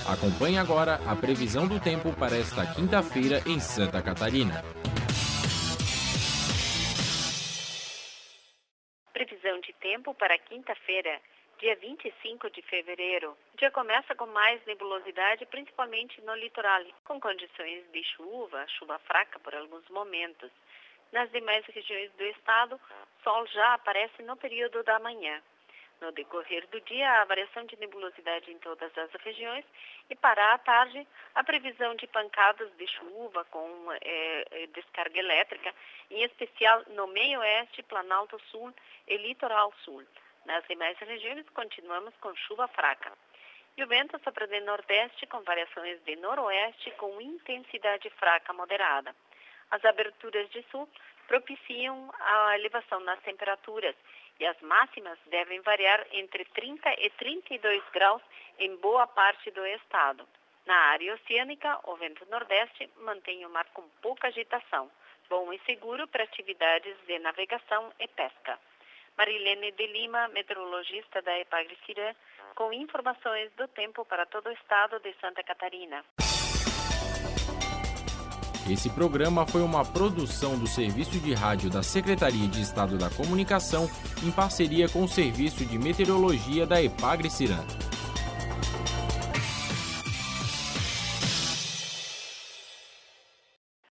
Acompanhe agora a previsão do tempo para esta quinta-feira em Santa Catarina. Previsão de tempo para quinta-feira, dia 25 de fevereiro. O dia começa com mais nebulosidade, principalmente no litoral, com condições de chuva fraca por alguns momentos. Nas demais regiões do estado, o sol já aparece no período da manhã. No decorrer do dia, há variação de nebulosidade em todas as regiões e para a tarde, a previsão de pancadas de chuva com descarga elétrica, em especial no meio-oeste, Planalto Sul e Litoral Sul. Nas demais regiões, continuamos com chuva fraca. E o vento sopra de nordeste com variações de noroeste com intensidade fraca moderada. As aberturas de sul propiciam a elevação nas temperaturas e as máximas devem variar entre 30 e 32 graus em boa parte do estado. Na área oceânica, o vento nordeste mantém o mar com pouca agitação, bom e seguro para atividades de navegação e pesca. Marilene de Lima, meteorologista da Epagre-Cirã, com informações do tempo para todo o estado de Santa Catarina. Esse programa foi uma produção do Serviço de Rádio da Secretaria de Estado da Comunicação, em parceria com o Serviço de Meteorologia da Epagre-Cirã.